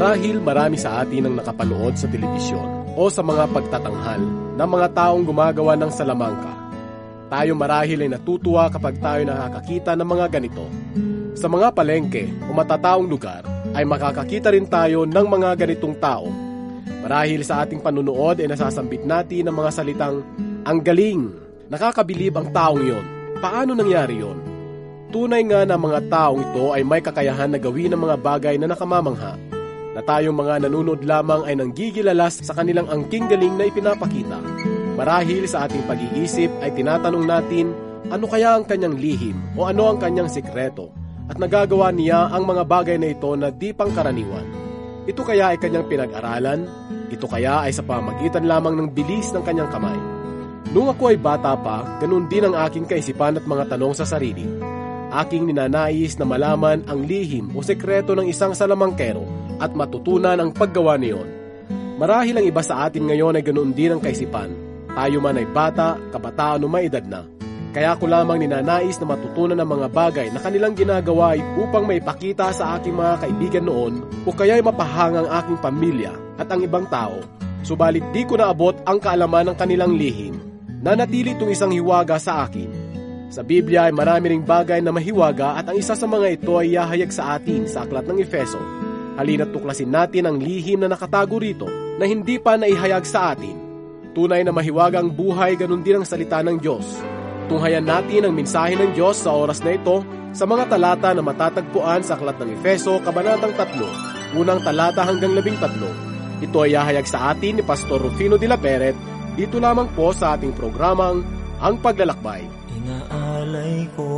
Marahil marami sa atin ang nakapanood sa telebisyon o sa mga pagtatanghal ng mga taong gumagawa ng salamangka. Tayo marahil ay natutuwa kapag tayo nakakakita ng mga ganito. Sa mga palengke o matataong lugar ay makakakita rin tayo ng mga ganitong tao. Marahil sa ating panunood ay nasasambit natin ng mga salitang, "Ang galing! Nakakabilib ang taong yon. Paano nangyari yon?" Tunay nga na mga taong ito ay may kakayahan na gawin ng mga bagay na nakamamangha, na tayong mga nanonood lamang ay nanggigilalas sa kanilang angking galing na ipinapakita. Marahil sa ating pag-iisip ay tinatanong natin, ano kaya ang kanyang lihim o ano ang kanyang sikreto, at nagagawa niya ang mga bagay na ito na di pangkaraniwan. Ito kaya ay kanyang pinag-aralan? Ito kaya ay sa pamagitan lamang ng bilis ng kanyang kamay? Nung ako ay bata pa, ganun din ang aking kaisipan at mga tanong sa sarili. Aking ninanais na malaman ang lihim o sekreto ng isang salamangkero at matutunan ang paggawa niyon. Marahil ang iba sa atin ngayon ay ganoon din ang kaisipan. Tayo man ay bata, kabataan o may edad na. Kaya ko lamang ninanais na matutunan ang mga bagay na kanilang ginagawa upang maipakita sa aking mga kaibigan noon o kaya'y mapahanga ang aking pamilya at ang ibang tao. Subalit di ko naabot ang kaalaman ng kanilang lihim. Nanatili itong isang hiwaga sa akin. Sa Biblia ay marami ring bagay na mahiwaga at ang isa sa mga ito ay ihahayag sa atin sa aklat ng Efeso. Halina't tuklasin natin ang lihim na nakatago rito na hindi pa naihayag sa atin. Tunay na mahiwagang buhay, ganun din ang salita ng Diyos. Tunghayan natin ang mensahe ng Diyos sa oras na ito sa mga talata na matatagpuan sa aklat ng Efeso, Kabanatang 3, unang talata hanggang 13. Ito ay ihahayag sa atin ni Pastor Rufino de la Peret, dito lamang po sa ating programang Ang Paglalakbay. Inaalay ko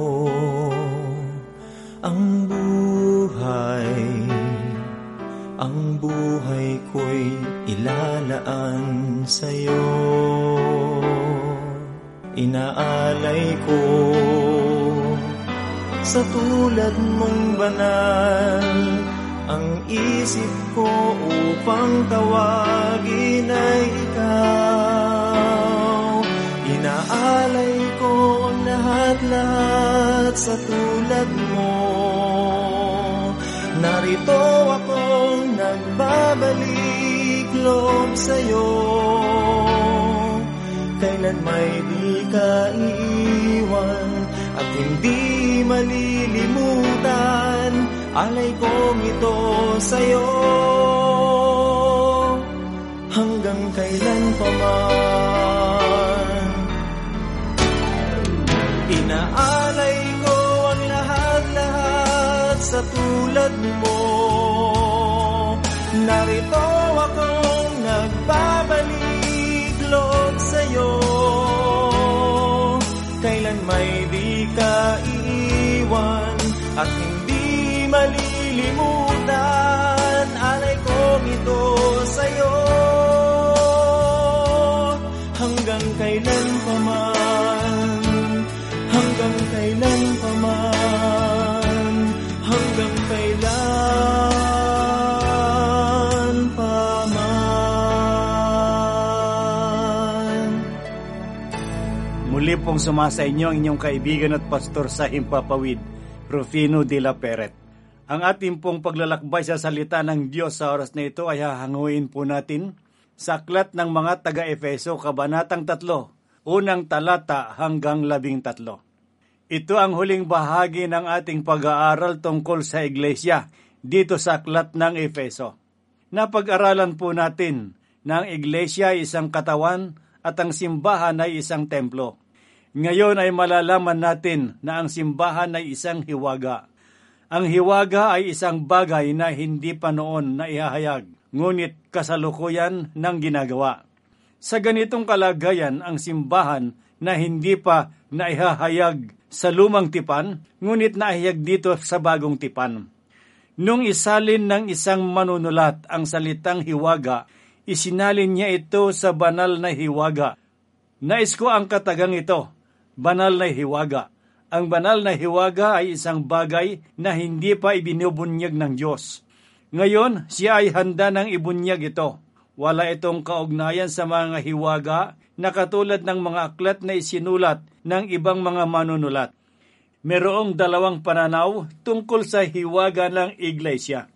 ang buhay ko'y ilalaan sa'yo. Inaalay ko sa tulad mong banal ang isip ko upang tawagin ay ikaw. Inaalay ko ang lahat-lahat sa tulad mo. Narito akong nagbabalik loob sa'yo. Kailan may di ka iiwan at hindi malilimutan. Alay kong ito sa'yo hanggang kailan pa man. Inaalay ko ang lahat-lahat sa tulad mo. Narito akong nagbabalik loob sa'yo. Kailan may di ka iiwan at hindi malilimutan. Alay kong ito sa'yo hanggang kailan pa man. Hanggang kailan pa man. Hanggang kailan pa man. Muli pong sumasa inyo ang inyong kaibigan at pastor sa Himpapawid, Rufino de la Peret. Ang ating pong paglalakbay sa salita ng Diyos sa oras na ito ay hahanguin po natin sa aklat ng mga taga-Efeso, Kabanatang 3, unang talata hanggang 13. Ito ang huling bahagi ng ating pag-aaral tungkol sa iglesia dito sa aklat ng Efeso. Napag-aralan po natin na ang iglesia ay isang katawan at ang simbahan ay isang templo. Ngayon ay malalaman natin na ang simbahan ay isang hiwaga. Ang hiwaga ay isang bagay na hindi pa noon naihahayag, ngunit kasalukuyan ng ginagawa. Sa ganitong kalagayan, ang simbahan na hindi pa naihahayag sa lumang tipan, ngunit naihayag dito sa bagong tipan. Nung isalin ng isang manunulat ang salitang hiwaga, isinalin niya ito sa banal na hiwaga. Nais ko ang katagang ito, banal na hiwaga. Ang banal na hiwaga ay isang bagay na hindi pa ibinubunyag ng Diyos. Ngayon, siya ay handa ng ibunyag ito. Wala itong kaugnayan sa mga hiwaga na katulad ng mga aklat na isinulat ng ibang mga manunulat. Merong dalawang pananaw tungkol sa hiwaga ng iglesia.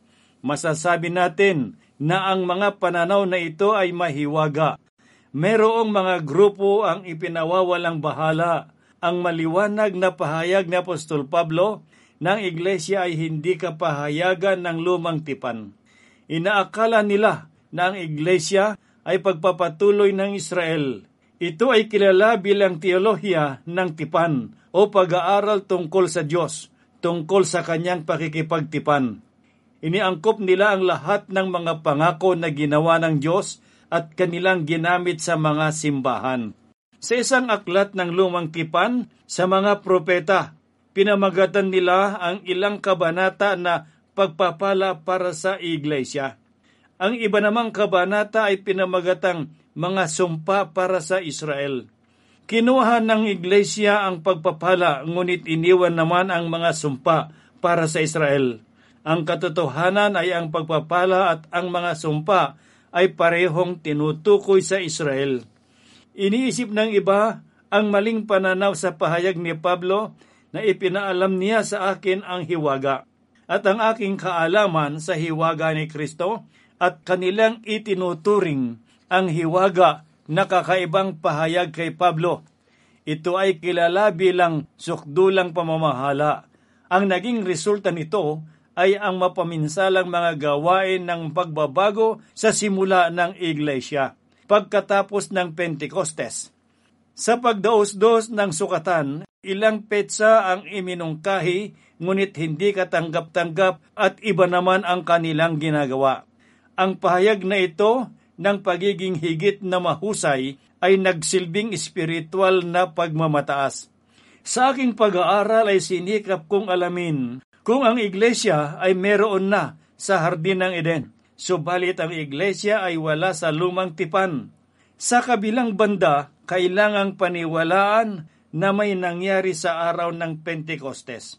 masasabi natin na ang mga pananaw na ito ay mahiwaga. Merong mga grupo ang ipinawawalang bahala. Ang maliwanag na pahayag ni Apostol Pablo ng iglesia ay hindi kapahayagan ng lumang tipan. Inaakala nila na ang iglesia ay pagpapatuloy ng Israel. Ito ay kilala bilang teolohiya ng tipan o pag-aaral tungkol sa Diyos, tungkol sa kanyang pakikipagtipan. Iniangkop nila ang lahat ng mga pangako na ginawa ng Diyos at kanilang ginamit sa mga simbahan. Sa isang aklat ng lumang tipan sa mga propeta, pinamagatan nila ang ilang kabanata na pagpapala para sa iglesia. Ang iba namang kabanata ay pinamagatang mga sumpa para sa Israel. Kinuha ng iglesia ang pagpapala, ngunit iniwan naman ang mga sumpa para sa Israel. Ang katotohanan ay ang pagpapala at ang mga sumpa ay parehong tinutukoy sa Israel. Iniisip ng iba ang maling pananaw sa pahayag ni Pablo na ipinaalam niya sa akin ang hiwaga at ang aking kaalaman sa hiwaga ni Kristo at kanilang itinuturing ang hiwaga na kakaibang pahayag kay Pablo. Ito ay kilala bilang sukdulang pamamahala. Ang naging resulta nito ay ang mapaminsalang mga gawain ng pagbabago sa simula ng iglesia pagkatapos ng Pentecostes. Sa pagdaos-dos ng sukatan, ilang petsa ang iminungkahi, ngunit hindi katanggap-tanggap at iba naman ang kanilang ginagawa. Ang pahayag na ito ng pagiging higit na mahusay ay nagsilbing espiritual na pagmamataas. Sa aking pag-aaral ay sinikap kong alamin kung ang iglesia ay meron na sa Hardin ng Eden, subalit ang iglesia ay wala sa lumang tipan. Sa kabilang banda, kailangang paniwalaan na may nangyari sa araw ng Pentecostes.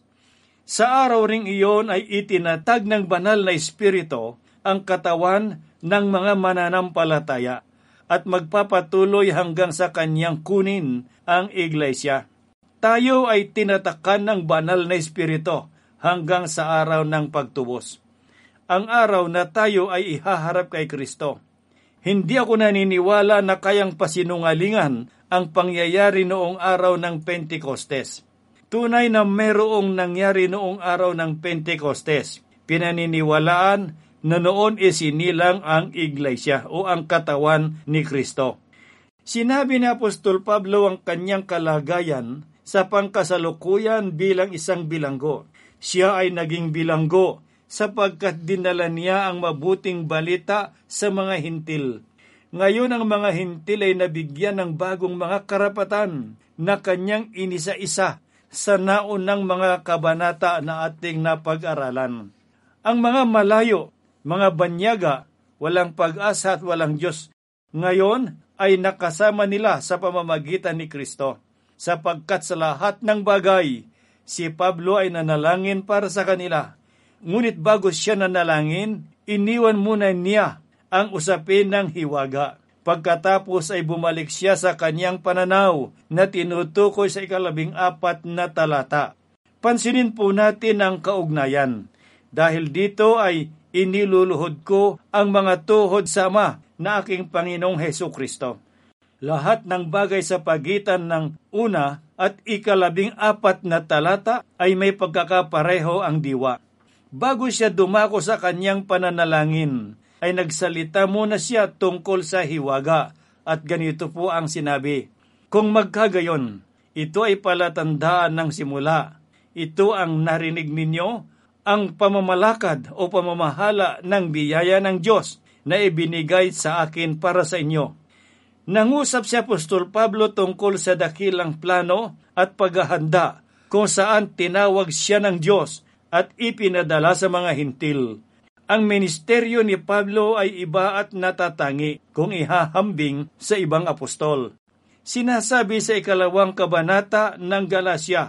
Sa araw ring iyon ay itinatag ng banal na espiritu ang katawan ng mga mananampalataya at magpapatuloy hanggang sa kanyang kunin ang iglesia. Tayo ay tinatakan ng banal na espiritu hanggang sa araw ng pagtubos. Ang araw na tayo ay ihaharap kay Kristo. Hindi ako naniniwala na kayang pasinungalingan ang pangyayari noong araw ng Pentecostes. Tunay na merong nangyari noong araw ng Pentecostes. Pinaniniwalaan na noon isinilang ang iglesia o ang katawan ni Kristo. Sinabi ni Apostol Pablo ang kanyang kalagayan sa pangkasalukuyan bilang isang bilanggo. Siya ay naging bilanggo sapagkat dinala niya ang mabuting balita sa mga hintil. Ngayon ang mga hintil ay nabigyan ng bagong mga karapatan na kanyang inisa-isa sa naunang mga kabanata na ating napag-aralan. Ang mga malayo, mga banyaga, walang pag-asa at walang Diyos, ngayon ay nakasama nila sa pamamagitan ni Kristo. Sapagkat sa lahat ng bagay, si Pablo ay nanalangin para sa kanila. Ngunit bago siya nanalangin, iniwan muna niya ang usapin ng hiwaga. Pagkatapos ay bumalik siya sa kanyang pananaw na tinutukoy sa 14 na talata. Pansinin po natin ang kaugnayan. Dahil dito ay iniluluhod ko ang mga tuhod sa Ama na aking Panginoong Hesukristo. Lahat ng bagay sa pagitan ng 1 at 14 na talata ay may pagkakapareho ang diwa. Bago siya dumako sa kanyang pananalangin, ay nagsalita muna siya tungkol sa hiwaga at ganito po ang sinabi, "Kung magkagayon, ito ay palatandaan ng simula. Ito ang narinig ninyo, ang pamamalakad o pamamahala ng biyaya ng Diyos na ibinigay sa akin para sa inyo." Nangusap si Apostol Pablo tungkol sa dakilang plano at paghahanda kung saan tinawag siya ng Diyos at ipinadala sa mga hintil. Ang ministeryo ni Pablo ay iba at natatangi kung ihahambing sa ibang apostol. Sinasabi sa 2 kabanata ng Galacia,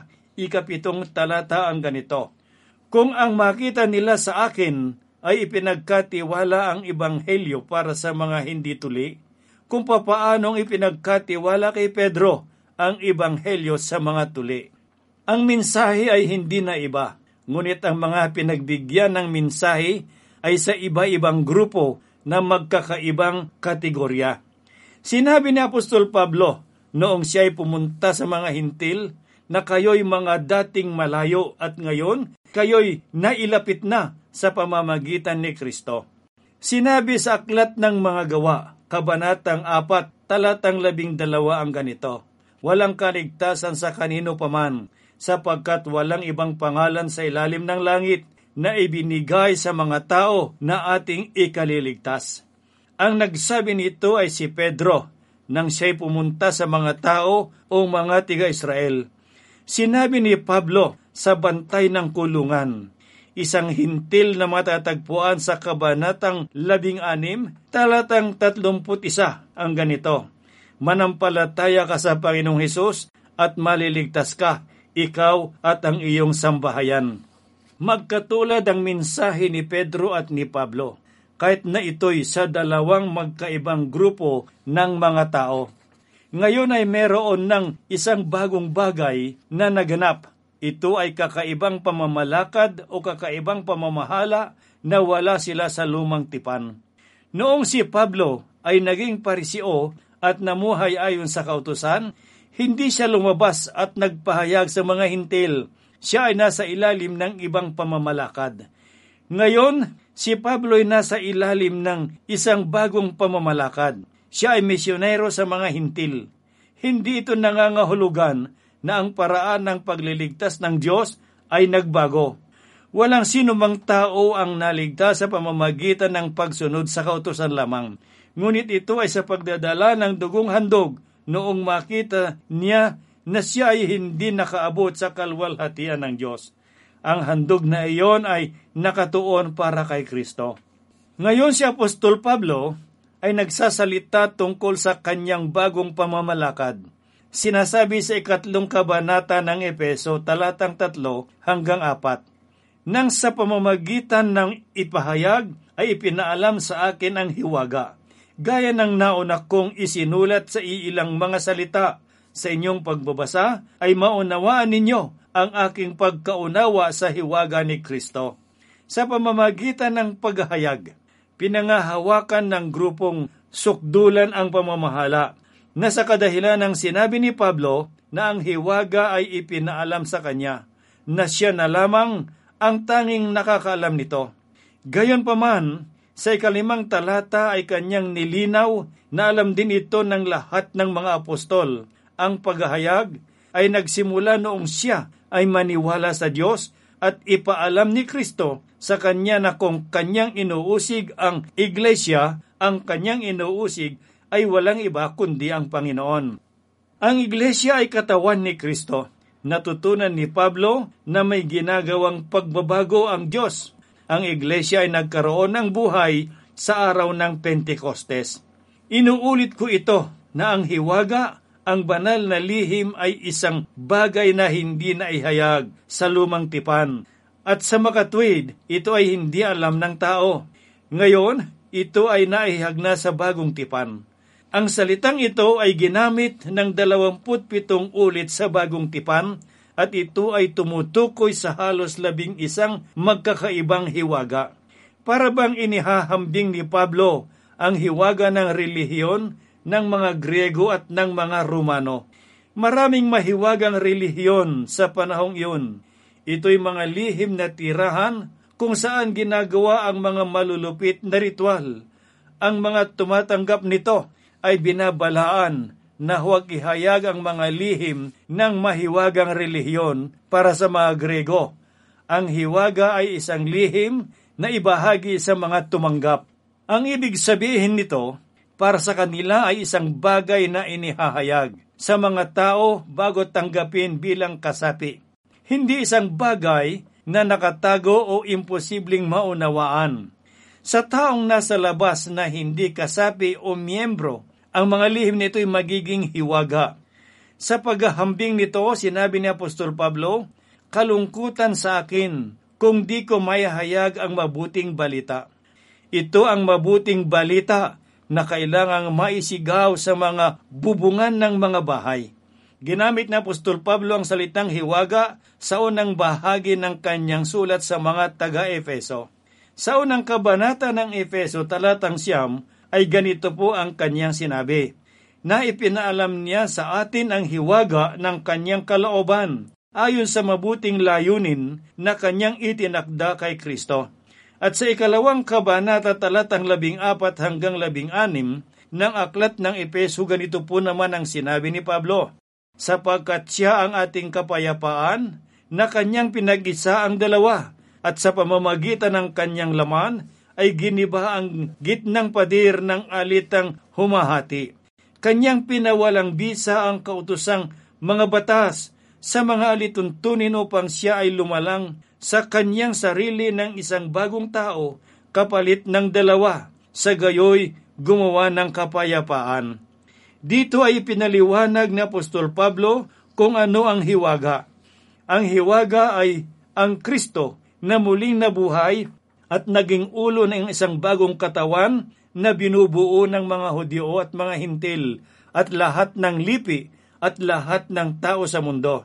7 talata ang ganito, "Kung ang makita nila sa akin ay ipinagkatiwala ang ebanghelyo para sa mga hindi tuli, kung papaanong ipinagkatiwala kay Pedro ang ebanghelyo sa mga tuli." Ang mensahe ay hindi na iba, ngunit ang mga pinagbigyan ng mensahe ay sa iba-ibang grupo na magkakaibang kategorya. Sinabi ni Apostol Pablo noong siya'y pumunta sa mga hintil na kayo'y mga dating malayo at ngayon kayo'y nailapit na sa pamamagitan ni Kristo. Sinabi sa Aklat ng Mga Gawa, Kabanatang 4, Talatang 12 ang ganito, walang kaligtasan sa kanino paman, sapagkat walang ibang pangalan sa ilalim ng langit na ibinigay sa mga tao na ating ikaliligtas. Ang nagsabi nito ay si Pedro, nang siya'y pumunta sa mga tao o mga tiga-Israel. Sinabi ni Pablo sa bantay ng kulungan, isang hintil na matatagpuan sa Kabanatang 16, Talatang 31 ang ganito, manampalataya ka sa Panginoong Hesus at maliligtas ka, ikaw at ang iyong sambahayan. Magkatulad ang mensahe ni Pedro at ni Pablo, kahit na ito'y sa dalawang magkaibang grupo ng mga tao. Ngayon ay meron ng isang bagong bagay na naganap. Ito ay kakaibang pamamalakad o kakaibang pamamahala na wala sila sa lumang tipan. Noong si Pablo ay naging pariseo at namuhay ayon sa kautusan, hindi siya lumabas at nagpahayag sa mga hintil. Siya ay nasa ilalim ng ibang pamamalakad. Ngayon, si Pablo ay nasa ilalim ng isang bagong pamamalakad. Siya ay misyonero sa mga hintil. Hindi ito nangangahulugan na ang paraan ng pagliligtas ng Diyos ay nagbago. Walang sinumang tao ang naligtas sa pamamagitan ng pagsunod sa kautusan lamang. Ngunit ito ay sa pagdadala ng dugong handog noong makita niya na siya ay hindi nakaabot sa kalwalhatian ng Diyos. Ang handog na iyon ay nakatuon para kay Kristo. Ngayon si Apostol Pablo ay nagsasalita tungkol sa kanyang bagong pamamalakad. Sinasabi sa 3 kabanata ng Efeso, talatang 3 hanggang 4, nang sa pamamagitan ng ipahayag ay ipinaalam sa akin ang hiwaga, gaya ng nauna kong isinulat sa iilang mga salita. Sa inyong pagbabasa ay maunawaan ninyo ang aking pagkaunawa sa hiwaga ni Kristo. Sa pamamagitan ng paghahayag, pinangahawakan ng grupong sukdulan ang pamamahala, na sa kadahilan ng sinabi ni Pablo na ang hiwaga ay ipinaalam sa kanya, na siya na lamang ang tanging nakakaalam nito. Gayunpaman, sa 5 talata ay kanyang nilinaw na alam din ito ng lahat ng mga apostol. Ang paghahayag ay nagsimula noong siya ay maniwala sa Diyos at ipaalam ni Kristo sa kanya na kung kanyang inuusig ang iglesia, ang kanyang inuusig ay walang iba kundi ang Panginoon. Ang iglesia ay katawan ni Kristo. Natutunan ni Pablo na may ginagawang pagbabago ang Diyos. Ang iglesia ay nagkaroon ng buhay sa araw ng Pentecostes. Inuulit ko ito na ang hiwaga, ang banal na lihim ay isang bagay na hindi naihayag sa lumang tipan. At sa makatwid, ito ay hindi alam ng tao. Ngayon, ito ay naihag na sa bagong tipan. Ang salitang ito ay ginamit ng 27 ulit sa bagong tipan at ito ay tumutukoy sa halos 11 magkakaibang hiwaga. Para bang inihahambing ni Pablo ang hiwaga ng relihiyon ng mga Griego at ng mga Romano. Maraming mahiwagang relihiyon sa panahong iyon. Ito'y mga lihim na tirahan kung saan ginagawa ang mga malulupit na ritual. Ang mga tumatanggap nito ay binabalaan na huwag ihayag ang mga lihim ng mahiwagang relihiyon para sa mga Griego. Ang hiwaga ay isang lihim na ibahagi sa mga tumanggap. Ang ibig sabihin nito, para sa kanila ay isang bagay na inihahayag sa mga tao bago tanggapin bilang kasapi. Hindi isang bagay na nakatago o imposibleng maunawaan. Sa taong nasa labas na hindi kasapi o miyembro, ang mga lihim nito ay magiging hiwaga. Sa paghahambing nito, sinabi ni Apostol Pablo, kalungkutan sa akin kung di ko maihayag ang mabuting balita. Ito ang mabuting balita na kailangang maisigaw sa mga bubungan ng mga bahay. Ginamit na Apostol Pablo ang salitang hiwaga sa unang bahagi ng kanyang sulat sa mga taga-Efeso. Sa unang kabanata ng Efeso talatang 9 ay ganito po ang kanyang sinabi, na ipinaalam niya sa atin ang hiwaga ng kanyang kalooban, ayon sa mabuting layunin na kanyang itinakda kay Kristo. At sa ikalawang kabanata talatang 14 hanggang 16 ng aklat ng Efeso, ganito po naman ang sinabi ni Pablo, sapagkat siya ang ating kapayapaan na kanyang pinag-isa ang dalawa, at sa pamamagitan ng kanyang laman ay giniba ang gitnang pader ng alitang humahati. Kanyang pinawalang bisa ang kautusang mga batas sa mga alituntunin upang siya ay lumalang sa kanyang sarili ng isang bagong tao kapalit ng dalawa, sa gayoy gumawa ng kapayapaan. Dito ay pinaliwanag ni Apostol Pablo kung ano ang hiwaga. Ang hiwaga ay ang Kristo na muling nabuhay at naging ulo ng isang bagong katawan na binubuo ng mga Hudyo at mga Hintil at lahat ng lipi at lahat ng tao sa mundo.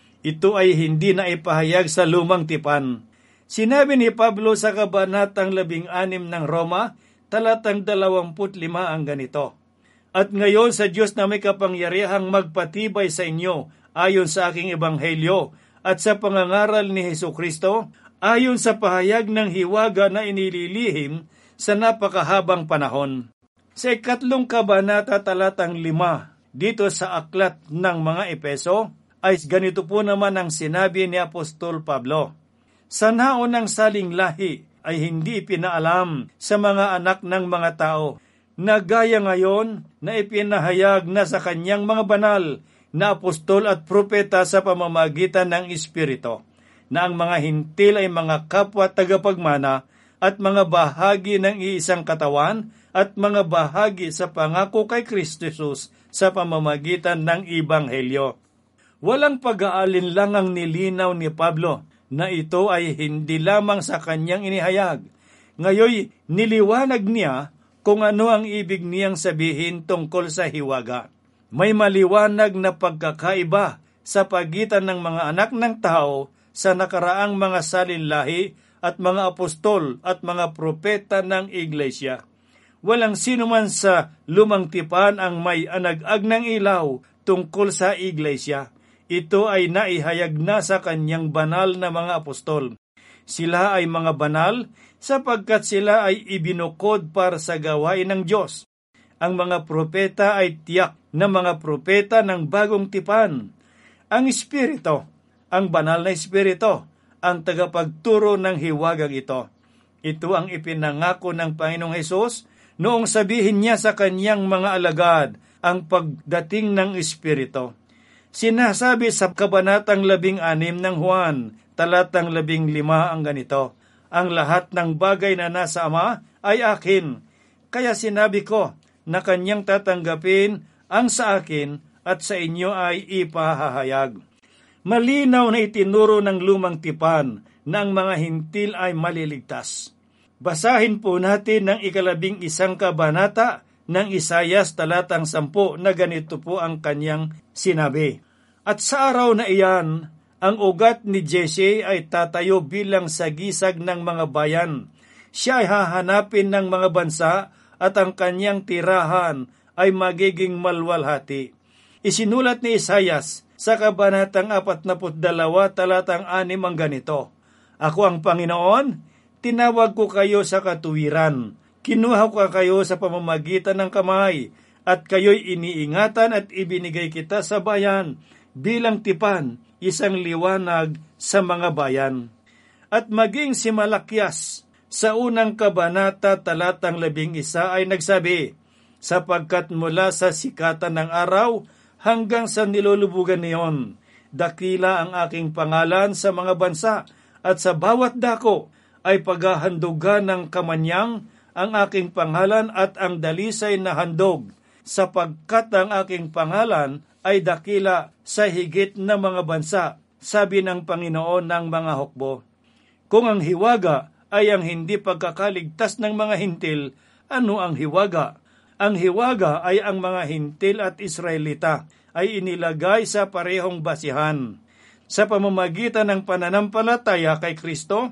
Ito ay hindi na ipahayag sa lumang tipan. Sinabi ni Pablo sa kabanatang 16 ng Roma, talatang 25 ang ganito, at ngayon sa Diyos na may kapangyarihang magpatibay sa inyo ayon sa aking ebanghelyo at sa pangangaral ni Hesukristo, ayon sa pahayag ng hiwaga na inililihim sa napakahabang panahon. Sa ikatlong kabanata talatang 5 dito sa aklat ng mga Efeso, ay ganito po naman ang sinabi ni Apostol Pablo, sa naunang saling lahi ay hindi pinaalam sa mga anak ng mga tao, na gaya ngayon na ipinahayag na sa kanyang mga banal na apostol at propeta sa pamamagitan ng Espiritu, na ang mga Hintil ay mga kapwa tagapagmana at mga bahagi ng iisang katawan at mga bahagi sa pangako kay Kristo Jesus sa pamamagitan ng Ebanghelyo. Walang pag-aalin lang ang nilinaw ni Pablo na ito ay hindi lamang sa kanyang inihayag. Ngayon, niliwanag niya kung ano ang ibig niyang sabihin tungkol sa hiwaga. May maliwanag na pagkakaiba sa pagitan ng mga anak ng tao sa nakaraang mga salinlahi at mga apostol at mga propeta ng iglesia. Walang sino man sa lumang tipan ang may anag-ag ng ilaw tungkol sa iglesia. Ito ay naihayag na sa kanyang banal na mga apostol. Sila ay mga banal sapagkat sila ay ibinukod para sa gawain ng Diyos. Ang mga propeta ay tiyak na mga propeta ng bagong tipan. Ang Espiritu, ang banal na Espiritu, ang tagapagturo ng hiwagang ito. Ito ang ipinangako ng Panginoong Hesus noong sabihin niya sa kanyang mga alagad ang pagdating ng Espiritu. Sinasabi sa kabanatang 16 ng Juan, talatang 15 ang ganito, ang lahat ng bagay na nasa Ama ay akin, kaya sinabi ko na kanyang tatanggapin ang sa akin at sa inyo ay ipahahayag. Malinaw na itinuro ng lumang tipan na ang mga Hintil ay maliligtas. Basahin po natin ang 11 kabanata ng Isayas talatang 10 na ganito po ang kanyang sinabi. At sa araw na iyan, ang ugat ni Jesse ay tatayo bilang sagisag ng mga bayan. Siya ay hahanapin ng mga bansa at ang kanyang tirahan ay magiging malwalhati. Isinulat ni Isayas sa kabanatang 42 talatang 6 ang ganito, ako ang Panginoon, tinawag ko kayo sa katuwiran, kinuha ko kayo sa pamamagitan ng kamay, at kayo'y iniingatan at ibinigay kita sa bayan bilang tipan, isang liwanag sa mga bayan. At maging si Malakyas sa unang kabanata talatang 11 ay nagsabi, sapagkat mula sa sikatan ng araw hanggang sa nilulubugan niyon, dakila ang aking pangalan sa mga bansa, at sa bawat dako ay paghahandugan ng kamanyang ang aking pangalan at ang dalisay na handog, sapagkat ang aking pangalan ay dakila sa higit na mga bansa, sabi ng Panginoon ng mga hukbo. Kung ang hiwaga ay ang hindi pagkakaligtas ng mga Hintil, ano ang hiwaga? Ang hiwaga ay ang mga Hintil at Israelita ay inilagay sa parehong basihan. Sa pamamagitan ng pananampalataya kay Kristo,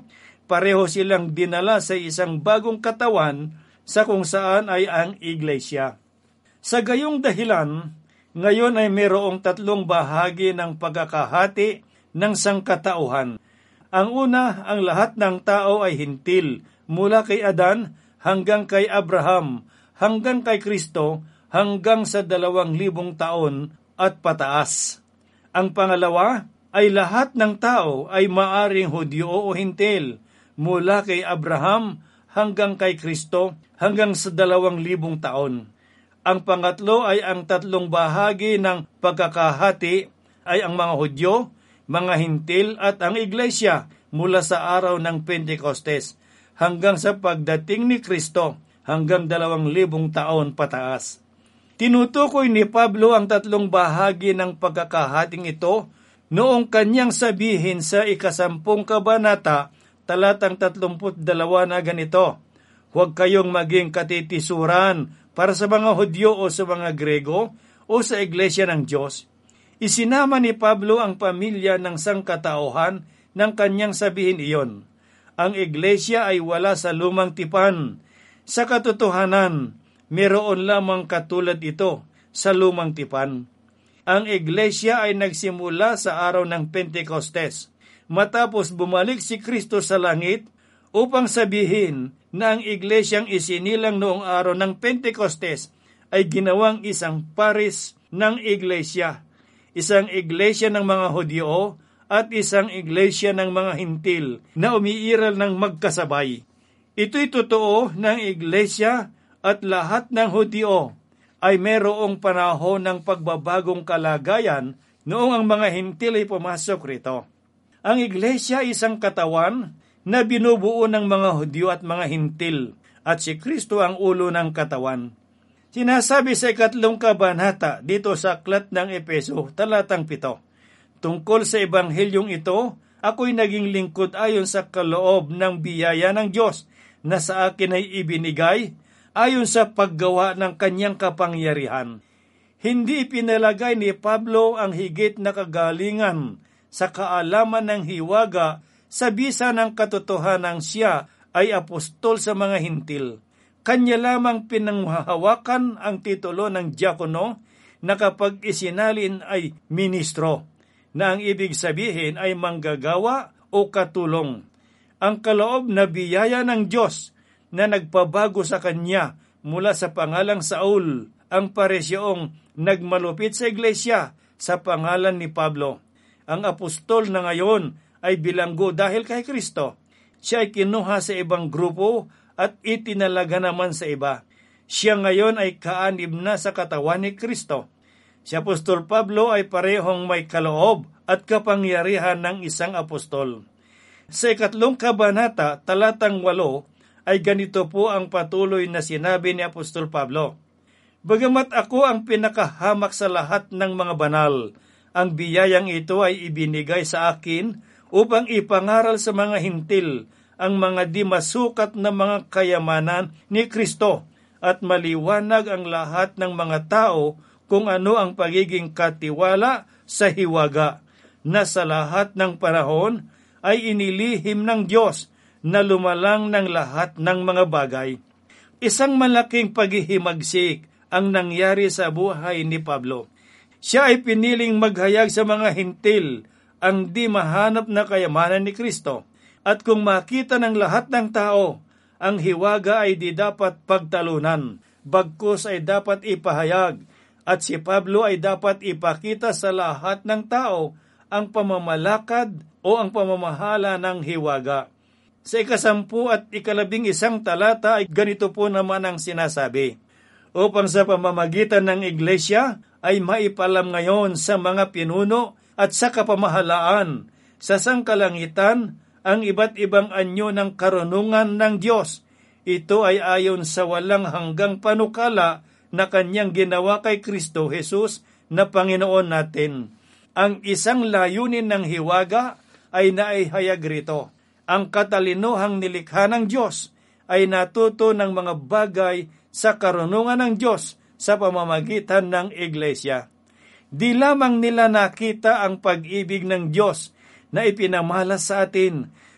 pareho silang dinala sa isang bagong katawan sa kung saan ay ang iglesia. Sa gayong dahilan, ngayon ay mayroong tatlong bahagi ng pagkakahati ng sangkatauhan. Ang una, ang lahat ng tao ay hintil, mula kay Adan hanggang kay Abraham, hanggang kay Kristo, hanggang sa 2,000 taon at pataas. Ang pangalawa ay lahat ng tao ay maaring Hudyo o hintil, mula kay Abraham hanggang kay Kristo, hanggang sa 2,000 taon. Ang pangatlo ay ang tatlong bahagi ng pagkakahati ay ang mga Hudyo, mga hintil at ang iglesia mula sa araw ng Pentecostes hanggang sa pagdating ni Kristo hanggang 2,000 taon pataas. Tinutukoy ni Pablo ang tatlong bahagi ng pagkakahating ito noong kanyang sabihin sa 10 kabanata, talatang 32 na ganito, "Huwag kayong maging katitisuran para sa mga Hudyo o sa mga Grego o sa iglesia ng Diyos." Isinama ni Pablo ang pamilya ng sangkatauhan ng kanyang sabihin iyon. Ang iglesia ay wala sa lumang tipan. Sa katotohanan, meron lamang katulad ito sa lumang tipan. Ang iglesia ay nagsimula sa araw ng Pentecostes, matapos bumalik si Kristo sa langit upang sabihin na ang iglesyang isinilang noong araw ng Pentecostes ay ginawang isang paris ng iglesia, isang iglesia ng mga Hudyo at isang iglesia ng mga hintil na umiiral ng magkasabay. Ito'y totoo ng iglesia at lahat ng Hudyo ay mayroong panahon ng pagbabagong kalagayan noong ang mga hintil ay pumasok rito. Ang iglesia ay isang katawan na binubuo ng mga Hudyo at mga hintil, at si Kristo ang ulo ng katawan. Sinasabi sa 3 kabanata dito sa aklat ng Efeso, talatang 7, "Tungkol sa ebanghelyong ito, ako'y naging lingkod ayon sa kaloob ng biyaya ng Diyos na sa akin ay ibinigay ayon sa paggawa ng kanyang kapangyarihan." Hindi ipinalagay ni Pablo ang higit na kagalingan sa kaalaman ng hiwaga sa bisa ng katotohanan siya ay apostol sa mga hintil. Kanya lamang pinanghahawakan ang titulo ng diakono na kapag isinalin ay ministro, na ang ibig sabihin ay manggagawa o katulong. Ang kaloob na biyaya ng Diyos na nagpabago sa kanya mula sa pangalang Saul, ang paresyong nagmalupit sa iglesia sa pangalan ni Pablo. Ang apostol na ngayon ay bilanggo dahil kay Kristo. Siya ay kinuha sa ibang grupo at itinalaga naman sa iba. Siya ngayon ay kaanib na sa katawan ni Kristo. Si Apostol Pablo ay parehong may kaloob at kapangyarihan ng isang apostol. Sa 3 kabanata, talatang 8, ay ganito po ang patuloy na sinabi ni Apostol Pablo, "Bagamat ako ang pinakahamak sa lahat ng mga banal, ang biyayang ito ay ibinigay sa akin upang ipangaral sa mga hintil ang mga di masukat na mga kayamanan ni Kristo at maliwanag ang lahat ng mga tao kung ano ang pagiging katiwala sa hiwaga na sa lahat ng panahon ay inilihim ng Diyos na lumalang ng lahat ng mga bagay." Isang malaking paghihimagsik ang nangyari sa buhay ni Pablo. Siya ay piniling maghayag sa mga hintil ang di mahanap na kayamanan ni Kristo. At kung makita ng lahat ng tao, ang hiwaga ay di dapat pagtalunan, bagkus ay dapat ipahayag, at si Pablo ay dapat ipakita sa lahat ng tao ang pamamalakad o ang pamamahala ng hiwaga. Sa 10 at 11 talata ay ganito po naman ang sinasabi, "Upang sa pamamagitan ng iglesia ay maipalam ngayon sa mga pinuno at sa kapamahalaan sa sangkalangitan ang iba't ibang anyo ng karunungan ng Diyos. Ito ay ayon sa walang hanggang panukala na kanyang ginawa kay Kristo Jesus na Panginoon natin." Ang isang layunin ng hiwaga ay naihayag rito. Ang katalinohang nilikha ng Diyos ay natuto ng mga bagay sa karunungan ng Diyos sa pamamagitan ng iglesia. Di lamang nila nakita ang pag-ibig ng Diyos na ipinamalas sa atin,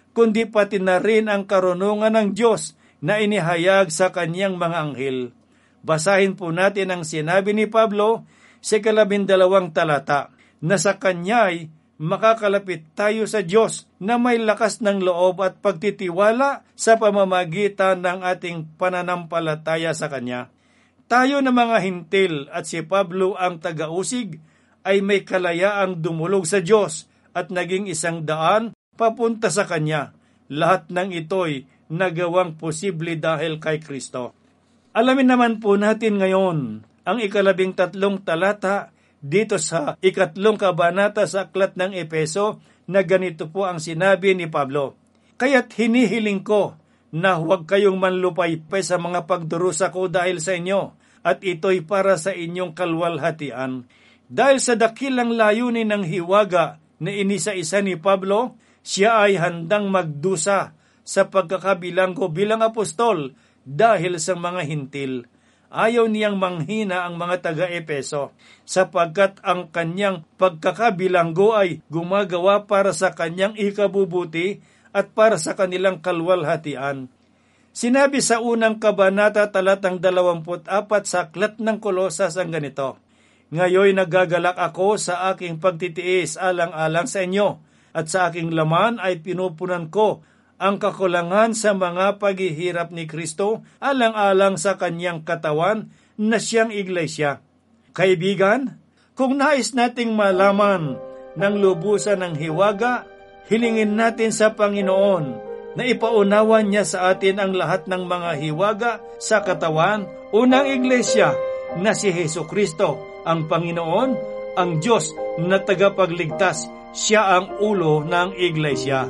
kundi pati na rin ang karunungan ng Diyos na inihayag sa kanyang mga anghel. Basahin po natin ang sinabi ni Pablo sa 12 talata, na sa kanya'y makakalapit tayo sa Diyos na may lakas ng loob at pagtitiwala sa pamamagitan ng ating pananampalataya sa Kanya. Tayo na mga hintil at si Pablo ang tagausig ay may kalayaang dumulog sa Diyos at naging isang daan papunta sa Kanya. Lahat ng ito'y nagawang posible dahil kay Kristo. Alamin naman po natin ngayon ang 13 talata dito sa 3 kabanata sa aklat ng Epeso na ganito po ang sinabi ni Pablo. Kaya't hinihiling ko na huwag kayong manlupaypay sa mga pagdurusa ko dahil sa inyo, at ito'y para sa inyong kalwalhatian. Dahil sa dakilang layunin ng hiwaga na inisa-isa ni Pablo, siya ay handang magdusa sa pagkakabilanggo bilang apostol dahil sa mga hintil. Ayaw niyang manghina ang mga taga-Epeso, sapagkat ang kanyang pagkakabilanggo ay gumagawa para sa kanyang ikabubuti at para sa kanilang kalwalhatian. Sinabi sa unang kabanata talatang 24 sa aklat ng Kolosas ang ganito, Ngayoy nagagalak ako sa aking pagtitiis alang-alang sa inyo, at sa aking laman ay pinupunan ko ang kakulangan sa mga paghihirap ni Kristo alang-alang sa kanyang katawan na siyang iglesia. Kaibigan, kung nais nating malaman ng lubusan ng hiwaga, hilingin natin sa Panginoon na ipaunawan niya sa atin ang lahat ng mga hiwaga sa katawan o ng iglesia na si Jesucristo, ang Panginoon, ang Diyos na tagapagligtas. Siya ang ulo ng iglesia.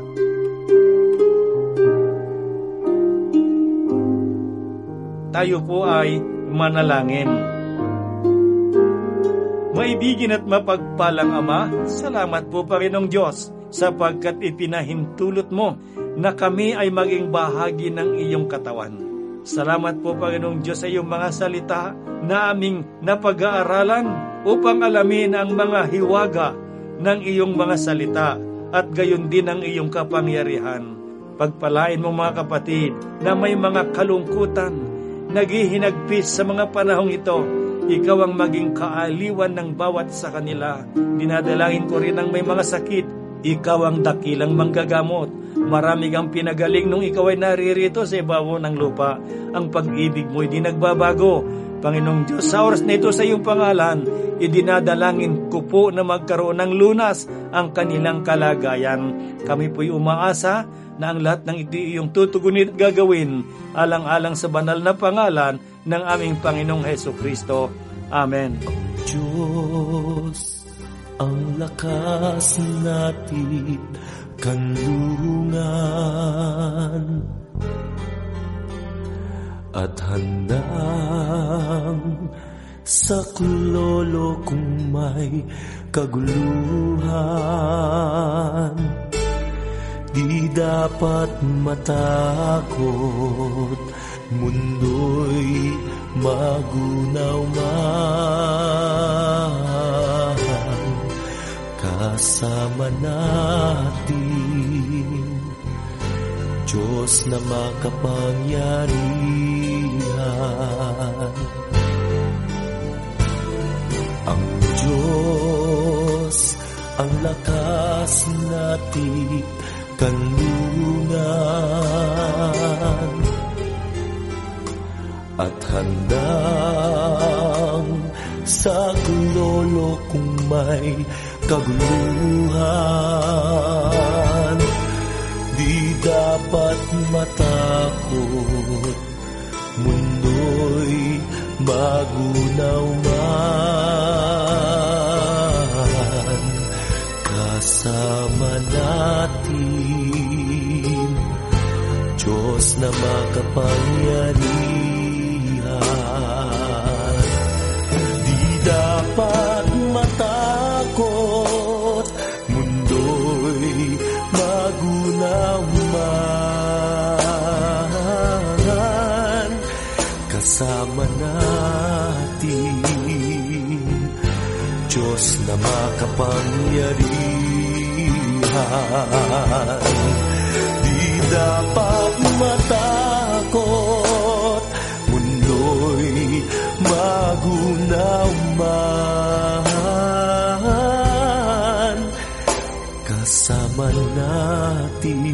Tayo po ay manalangin. Maibigin at mapagpalang Ama, salamat po Panginoong Diyos sapagkat ipinahintulot mo na kami ay maging bahagi ng iyong katawan. Salamat po Panginoong Diyos sa iyong mga salita na aming napag-aaralan upang alamin ang mga hiwaga ng iyong mga salita at gayon din ang iyong kapangyarihan. Pagpalain mo mga kapatid na may mga kalungkutan, naghihinagpis sa mga panahong ito, ikaw ang maging kaaliwan ng bawat sa kanila. Dinadalangin ko rin ang may mga sakit, ikaw ang dakilang manggagamot. Marami kang pinagaling nung ikaw ay naririto sa ibabaw ng lupa. Ang pag-ibig mo ay di nagbabago. Panginoong Diyos, sa oras na ito sa iyong pangalan, idinadalangin ko po na magkaroon ng lunas ang kanilang kalagayan. Kami po'y umaasa na ang lahat ng ito iyong tutugunin at gagawin alang-alang sa banal na pangalan ng aming Panginoong Hesukristo. Amen. Diyos, ang lakas natin kanlungan at handang saklolo kung may kaguluhan. Di dapat matakot, mundo'y magunaw man. Kasama natin, Diyos na makapangyarihan. Ang Diyos, ang lakas natin kanlungan at handang saklolo kung may kaguluhan. Di dapat matakot, mundo'y magunaw man. Kasama natin, Diyos na makapangyarihan. Di dapat matakot, mundo'y magunaw man. Kasama natin, Diyos na makapangyarihan. di dapat matakot, mundo'y magunaw man. Kasama natin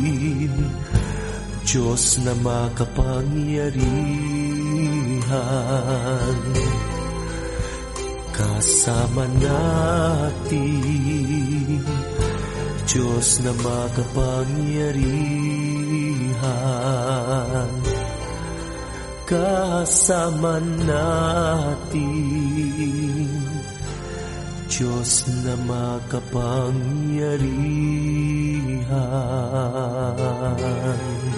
Diyos na makapangyarihan. Kasama natin Diyos na makapangyarihan. Kasama natin Diyos na makapangyarihan.